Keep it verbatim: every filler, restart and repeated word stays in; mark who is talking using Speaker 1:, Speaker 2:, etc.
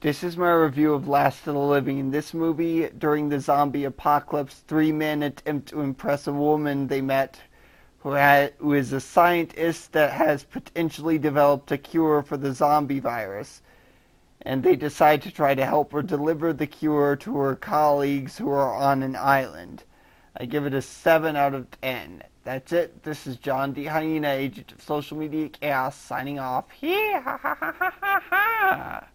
Speaker 1: This is my review of Last of the Living. In this movie, during the zombie apocalypse, three men attempt to impress a woman they met who, had, who is a scientist that has potentially developed a cure for the zombie virus. And they decide to try to help her deliver the cure to her colleagues who are on an island. I give it a seven out of ten. That's it. This is John D. Hyena, agent of social media chaos, signing off. Yeah, ha ha ha ha ha.